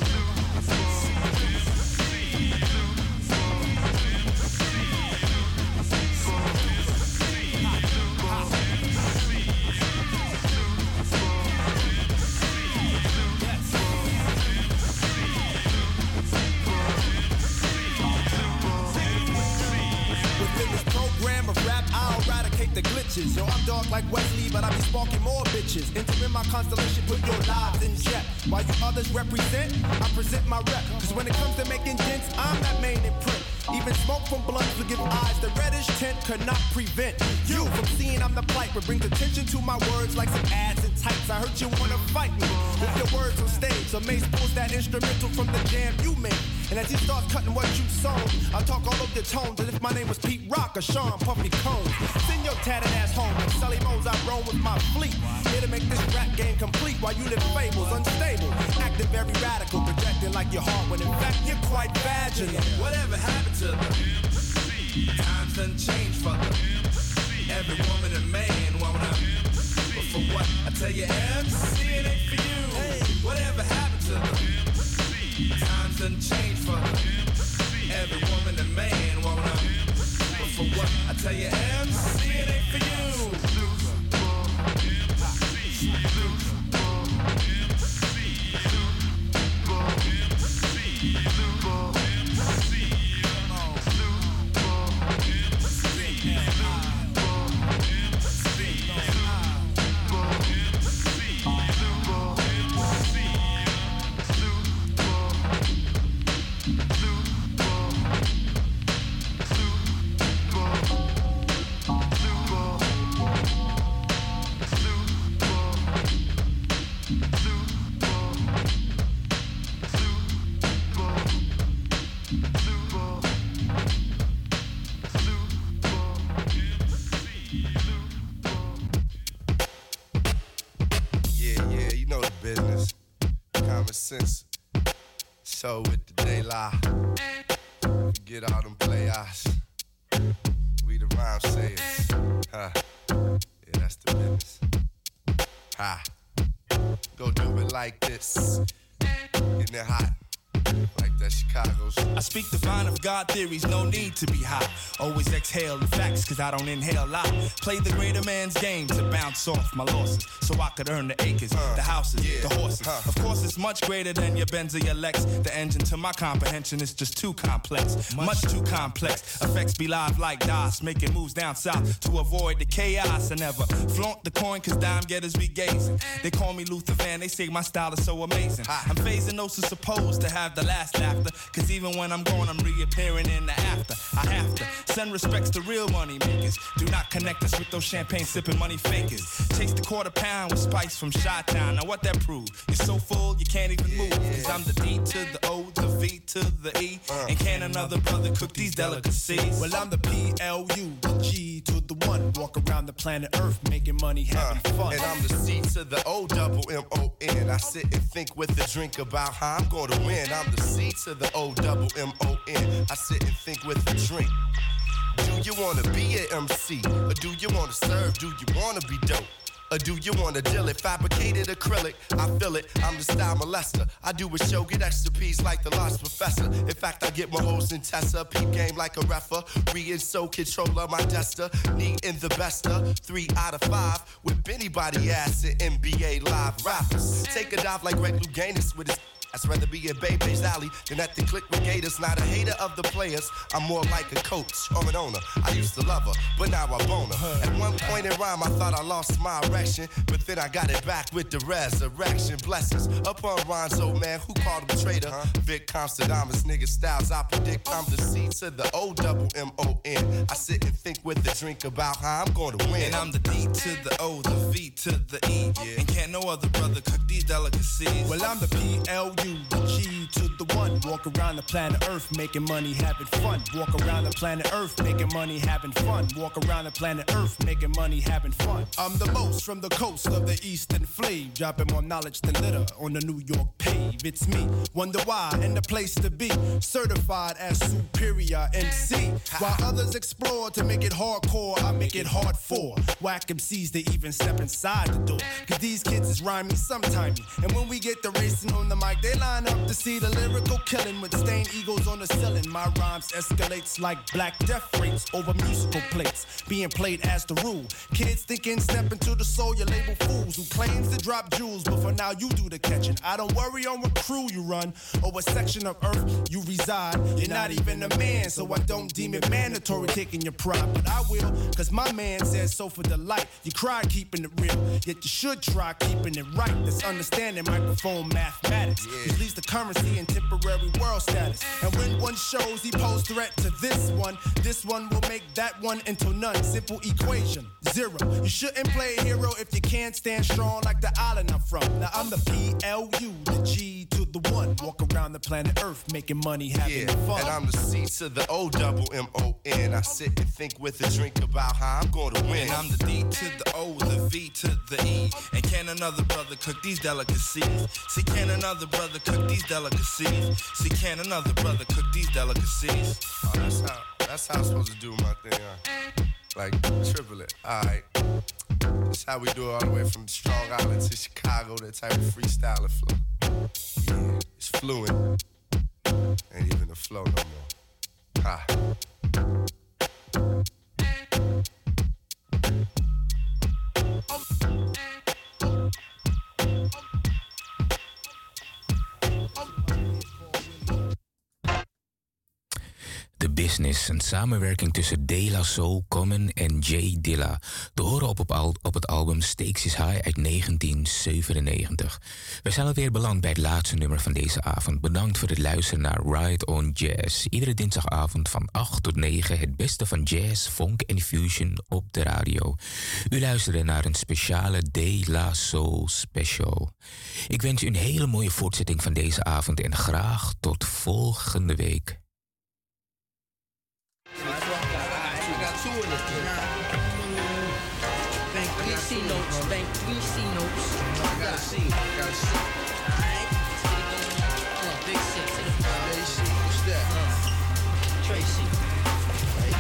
The glitches, yo, I'm dark like Wesley, but I be sparking more bitches. Entering my constellation, put your lives in jet. While you others represent, I present my rep. Cause when it comes to making dents, I'm that main in print. Even smoke from blunts will give eyes the reddish tint could not prevent you from seeing I'm the plight, but brings attention to my words like some ads and tights. I heard you wanna fight me with your words on stage, so Mace pulls that instrumental from the jam you made. And as he starts cutting what you sown, I'll talk all over your tones as if my name was Pete Rock or Sean Puffy Cone. Send your tatted ass home and Sully Moes, I roll with my fleet. Here to make this rap game complete while you live fables, unstable, acting very radical, projecting like your heart when in fact you're quite vaginal. Whatever happened to them? Times done changed for them. Every woman and man wanna. But for what? I tell you, M C it ain't for you. Whatever happened to them? Times done changed for them. Every woman and man wanna. But for what? I tell you, M C it ain't for you. business. Common sense. So with the daylight. Forget all them playoffs. We the rhyme sayers. Huh. Yeah, that's the business. Ha. Go do it like this. Getting it hot. Like that Chicago's. I speak the vine of God theories, no need to be high. Always exhale the facts, cause I don't inhale lie. Play the greater man's game to bounce off my losses, so I could earn the acres, uh, the houses, yeah, the horses. Huh. Of course, it's much greater than your Benz or your Lex. The engine to my comprehension is just too complex, much, much too complex. Effects be live like DOS, making moves down south to avoid the chaos. I never flaunt the coin, cause dime getters be gazing. They call me Luther Van, they say my style is so amazing. I'm phasing those who supposed to have the last laughter, cause even when I'm gone, I'm reappearing in the after. I have to send respects to real money makers. Do not connect us with those champagne sipping money fakers. Chase the quarter pound with spice from Chi-Town. Now what that prove? You're so full you can't even move. Cause I'm the D to the O, the V to the E. And can another brother cook these delicacies? Well, I'm the P L U, the G to the one. Walk around the planet Earth making money, having uh, fun. And I'm the C to the O double M O N. I sit and think with a drink about how I'm gonna win. I'm the C to the O double M O N. I sit and think with a drink. Do you wanna be an M C? Or do you wanna serve? Do you wanna be dope? Or do you wanna deal it? Fabricated acrylic, I feel it. I'm the style molester. I do a show, get extra P's like the Lost Professor. In fact, I get my host in Tessa. Peep game like a referee and so controller my duster. Need in the bester, three out of five. With anybody ass in N B A live rappers. Take a dive like Greg Louganis with his. I'd rather be in Bebe's Alley than at the Click with Gators. Not a hater of the players, I'm more like a coach or an owner. I used to love her, but now I bone her. At one point in rhyme, I thought I lost my erection, but then I got it back with the resurrection. Blessings upon Ron's old man, who called him traitor. Huh? Vic Constadamus, nigga styles, I predict I'm the C to the O double M O N. I sit and think with a drink about how I'm gonna win. And I'm the D to the O, the V to the E. Yeah. And can't no other brother cook these delicacies. Well, I'm the P L U, the G to the one. Walk around the planet Earth making money, having fun. Walk around the planet Earth making money, having fun. Walk around the planet Earth making money, having fun. I'm the most from the coast of the eastern flame, dropping more knowledge than litter on the New York pave. It's me, wonder why, and the place to be. Certified as superior M C. While others explore to make it hardcore, I make it hard for whack M Cs to even step inside the door. Cause these kids is rhyming sometime. And when we get the racing on the mic, they line up to see the lyrical killing with stained egos on the ceiling. My rhymes escalates like black death rates over musical plates, being played as the rule. Kids thinking step into the soul, you label fools who claims to drop jewels, but for now you do the catching. I don't worry on what crew you run or what section of earth you reside. You're not even a man, so I don't deem it mandatory taking your pride, but I will, cause my man says so for delight. You cry keeping it real, yet you should try keeping it right. That's understanding microphone mathematics. Which leads to currency and temporary world status. And when one shows he pose threat to this one, this one will make that one into none. Simple equation, zero. You shouldn't play a hero if you can't stand strong like the island I'm from. Now I'm the P L U, the G to the one. Walk around the planet Earth making money, having yeah, fun. And I'm the C to the O double M O N. I sit and think with a drink about how I'm gonna win. And I'm the D to the O, the V to the E. And can another brother cook these delicacies? See, can another brother cook these delicacies? See, can another brother cook these delicacies? Oh, that's how, that's how I'm supposed to do my thing, huh? Like, triple it, alright. That's how we do it all the way from Strong Island to Chicago, that type of freestyle flow. Yeah, it's fluent. Ain't even a flow no more. Ha. The Business, een samenwerking tussen De La Soul, Common en Jay Dilla. Te horen op, op, al, op het album Stakes is High uit negentien zevenennegentig. We zijn alweer beland bij het laatste nummer van deze avond. Bedankt voor het luisteren naar Ride on Jazz. Iedere dinsdagavond van acht tot negen het beste van jazz, funk en fusion op de radio. U luisterde naar een speciale De La Soul special. Ik wens u een hele mooie voortzetting van deze avond en graag tot volgende week. Bank three C notes, bank three C notes. gotta see. Gotta see. Alright, let's get it going. Uh, big six to the front. Tracy, what's that? Uh, Tracy. Right.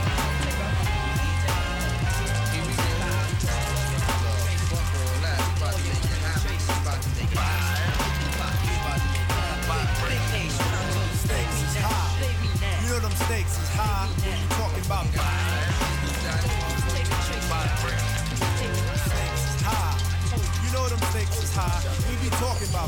Here we go. Fuck all that. We about to make it happen. We about to make it happen. We about to make it happen. Big case, what I'm talking Stakes is high. You know them stakes is high when you talking about stakes is high. You know them stakes is high. We be talking about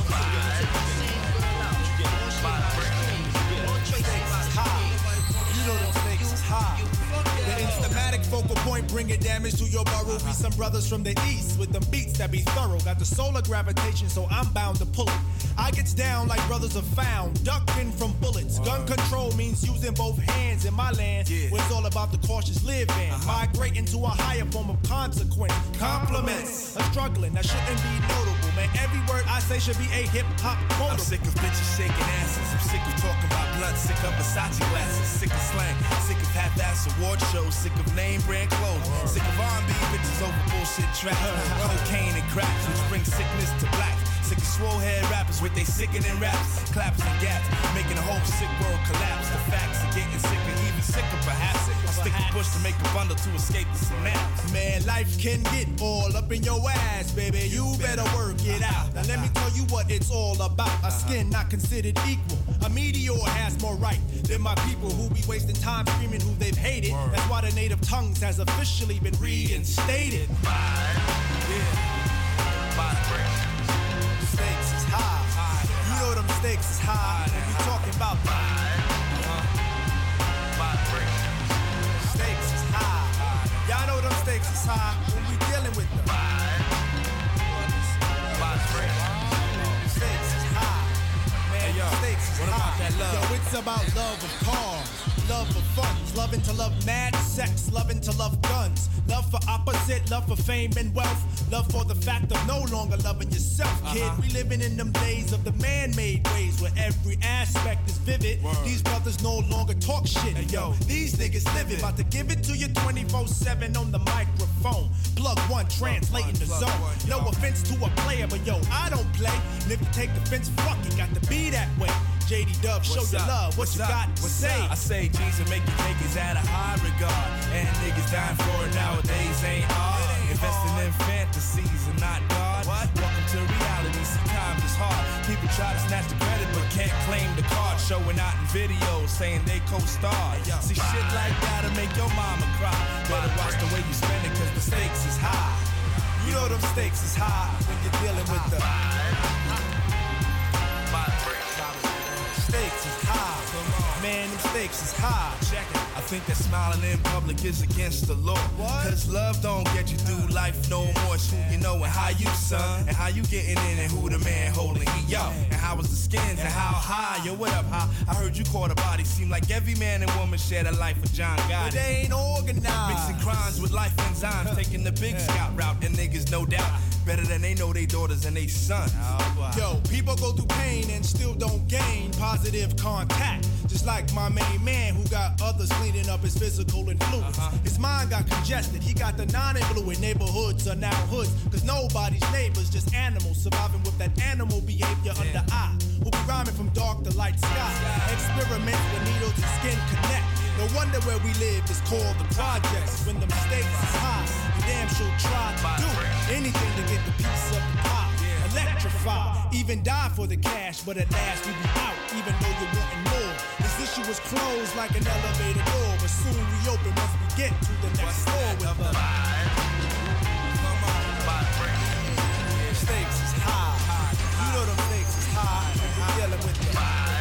stakes is high. You know them stakes is high. The instamatic focal point bringing damage to your burrow. We some brothers from the east with them beats that be thorough. Got the solar gravitation, so I'm bound to pull it. I gets down like brothers are found, ducking from bullets. Gun control means using both hands in my land, where it's all about the cautious living. Migrating to a higher form of consequence. Compliments, a struggling that shouldn't be notable. Man, every word I say should be a hip-hop quote. I'm sick of bitches shaking asses. I'm sick of talking about blunt. Sick of Versace glasses. Sick of slang. Sick of half-ass award shows. Sick of name brand clothes. Sick of R and B bitches over bullshit tracks. Cocaine and cracks, which bring sickness to black. Sick of swole head rappers with they sickening raps, claps and gaps, making the whole sick world collapse. The facts are getting sicker, even sicker perhaps. I stick a push to make a bundle to escape the synapse. Man, life can get all up in your ass, baby. You better work it out. Now let me tell you what it's all about. A skin not considered equal. A meteor has more right than my people who be wasting time screaming who they've hated. That's why the native tongues has officially been reinstated. Yeah. Stakes is high. You know them stakes is high. We be talking about stakes is high. Y'all know them stakes is high when we dealing with them. Stakes is high. Man, yo, stakes is what high. about that love? Yo, it's about love of cars, love for funds, loving to love mad sex, loving to love guns, love for opposite, love for fame and wealth, love for the fact of no longer loving yourself, kid. Uh-huh. We living in them days of the man-made ways where every aspect is vivid. Word. These brothers no longer talk shit. Hey, yo, these niggas living. About to give it to you twenty-four seven on the microphone. Plug one, translating the zone. One, no offense to a player, but yo, I don't play. And if you take offense, fuck it, got to be that way. J D Dub, show What's your up? love. What What's you up? got to What's say? Up? I say G's and make you take is at a high regard. And niggas dying for it nowadays ain't hard. Investing in fantasies and not God. What? Welcome to reality. See, times is hard. People try to snatch the credit but can't claim the card. Showing out in videos saying they co-starred. See, shit like that'll make your mama cry. Better watch the way you spend it cause the stakes is high. You know them stakes is high when you're dealing with the stakes is high. Man, them stakes is high. Check it. I think that smiling in public is against the law. What? Cause love don't get you through life no more. It's who you know and how you son. And how you getting in and who the man holding he yo. And how was the skins and how high. Yo, what up, how? I heard you caught a body. Seem like every man and woman shared a life with John Gotti. But they ain't organized. Mixing crimes with life enzymes. Taking the big scout route. And niggas no doubt better than they know they daughters and they sons. Yo, people go through pain and still don't gain positive contact. Just like my main man who got others cleaning up his physical influence. Uh-huh. His mind got congested. He got the non-influent. Neighborhoods are now hoods. Cause nobody's neighbors, just animals surviving with that animal behavior yeah. under eye. We'll be rhyming from dark to light sky. Experiments where needles and skin connect. No wonder where we live is called the projects. When them stakes is high, you damn sure try to do anything to get the piece of the pie. Electrify, even die for the cash, but at last we be out, even though you're wanting more. This issue was closed like an elevator door, but soon we open once we get to the next floor with the stakes is high. You know them stakes is high. We're dealing with the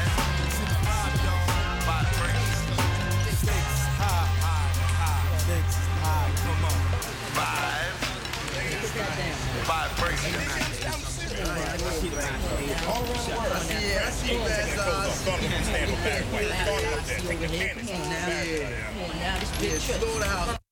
stakes is high. Stakes is high. Come on. Five. Vibration. Yeah, I see you guys. Uh, yeah, slow down.